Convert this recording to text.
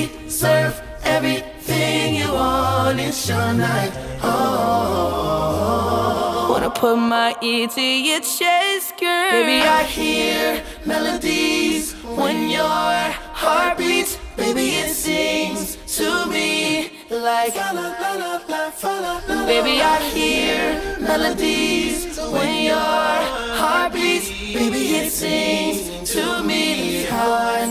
deserve everything you want. It's your night. Oh, wanna put my ear to your chest, girl. baby, I hear melodies when your heart beats. Baby, it sings to me like la la la la la la la. Baby, I hear melodies when your heart beats. Baby, it sings to me how I